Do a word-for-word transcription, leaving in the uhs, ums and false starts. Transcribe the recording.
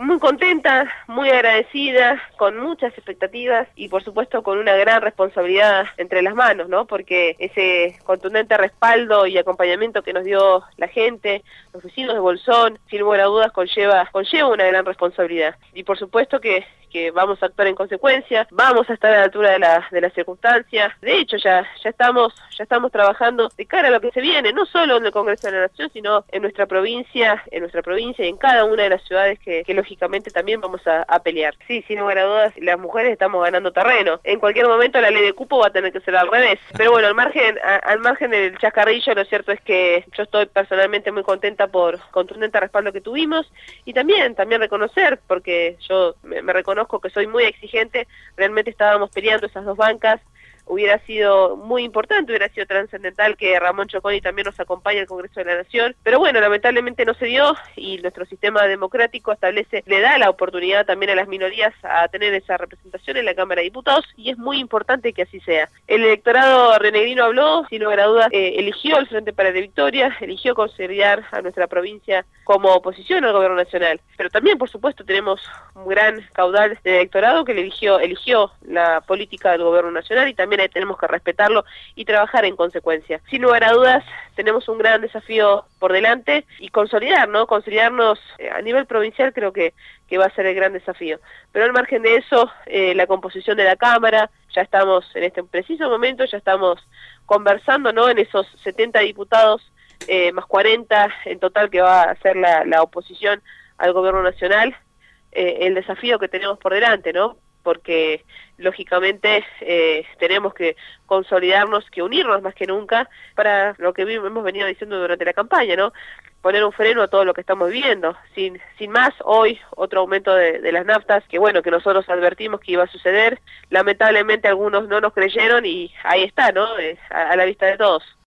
muy contenta, muy agradecida, con muchas expectativas y por supuesto con una gran responsabilidad entre las manos, ¿no? Porque ese contundente respaldo y acompañamiento que nos dio la gente, los vecinos de Bolsón, sin lugar a dudas conlleva, conlleva una gran responsabilidad. Y por supuesto que que vamos a actuar en consecuencia, vamos a estar a la altura de la de las circunstancias. De hecho, ya ya estamos ya estamos trabajando de cara a lo que se viene, no solo en el Congreso de la Nación, sino en nuestra provincia, en nuestra provincia y en cada una de las ciudades que, que lógicamente también vamos a, a pelear. Sí, sin lugar a dudas, las mujeres estamos ganando terreno. En cualquier momento la ley de cupo va a tener que ser al revés. Pero bueno, al margen a, al margen del chascarrillo, lo cierto es que yo estoy personalmente muy contenta por contundente respaldo que tuvimos y también también reconocer, porque yo me, me reconozco que soy muy exigente, realmente estábamos peleando esas dos bancas, hubiera sido muy importante, hubiera sido trascendental que Ramón Choconi también nos acompañe al Congreso de la Nación, pero bueno, lamentablemente no se dio y nuestro sistema democrático establece, le da la oportunidad también a las minorías a tener esa representación en la Cámara de Diputados y es muy importante que así sea. El electorado rionegrino habló, sin lugar a dudas, eh, eligió el Frente para la Victoria, eligió consolidar a nuestra provincia como oposición al gobierno nacional, pero también por supuesto tenemos un gran caudal de electorado que eligió, eligió la política del gobierno nacional y también tenemos que respetarlo y trabajar en consecuencia. Sin lugar a dudas, tenemos un gran desafío por delante y consolidar, ¿no? Consolidarnos eh, a nivel provincial creo que, que va a ser el gran desafío. Pero al margen de eso, eh, la composición de la Cámara, ya estamos en este preciso momento, ya estamos conversando, ¿no? En esos setenta diputados, eh, más cuarenta en total que va a ser la, la oposición al gobierno nacional, eh, el desafío que tenemos por delante, ¿no? Porque lógicamente eh, tenemos que consolidarnos, que unirnos más que nunca para lo que hemos venido diciendo durante la campaña, ¿no? Poner un freno a todo lo que estamos viviendo. Sin sin más, hoy otro aumento de, de las naftas, que bueno, que nosotros advertimos que iba a suceder, lamentablemente algunos no nos creyeron y ahí está, ¿no? Eh, a, a la vista de todos.